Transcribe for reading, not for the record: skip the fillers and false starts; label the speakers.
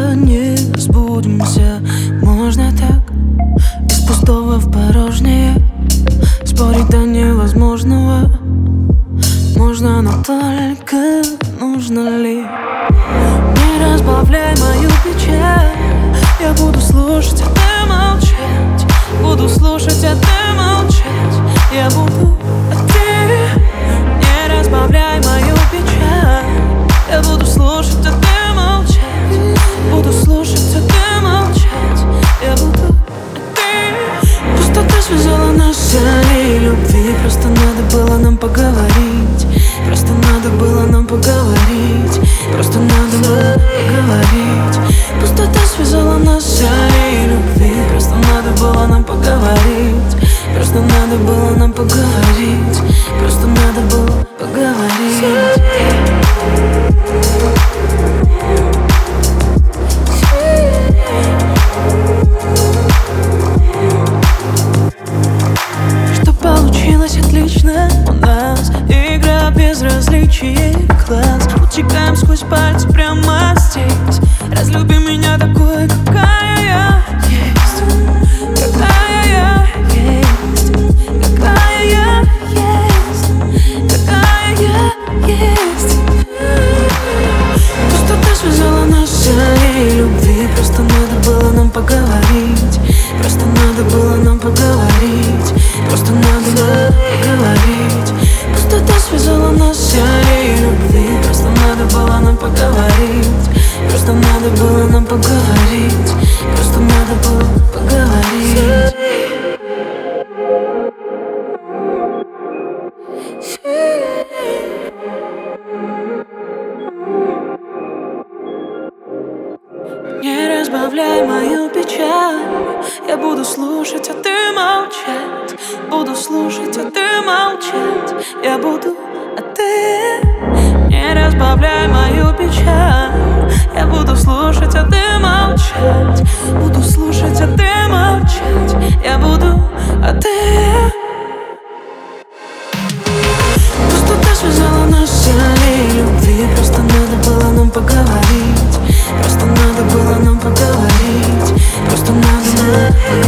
Speaker 1: долго не разбудимся. Можно так, из пустого в порожнее. Спорить до невозможного можно, но только нужно ли? Не разбавляй мою печаль. Я буду слушать, а ты молчать. Буду слушать, а ты молчать. Я буду, а ты не разбавляй мою печаль. Я буду слушать, а ты молчать. Буду слушать, а ты молчать. Я буду, а ты. Пустота связала нас силой любви. Просто надо было нам поговорить. Просто надо было нам поговорить. Просто надо было поговорить. Пустота связала нас силой любви. Просто надо было нам поговорить. Просто надо было нам поговорить. Просто надо было поговорить. Что получилось отлично у нас. Игра без различий класс. Утекаем сквозь пальцы прямо здесь. Разлюби меня такой, какая я есть. Какая я есть. Какая я есть. Какая я есть. Пустота связала нас силой любви. Просто надо было нам поговорить. Просто надо было нам поговорить. Просто надо было поговорить. Пустота связала нас силой любви. Просто надо было нам поговорить. Просто надо было нам поговорить. Просто надо было поговорить. Не разбавляй мою печаль. Я буду слушать, а ты молчать. Буду слушать, а ты молчать. Я буду, а ты. Не разбавляй мою печаль. Я буду слушать, а ты молчать. Буду слушать, а ты молчать. Я буду, а ты. Пустота связала нас силой любви. Просто надо было нам поговорить. Просто надо было нам поговорить. Просто надо было поговорить.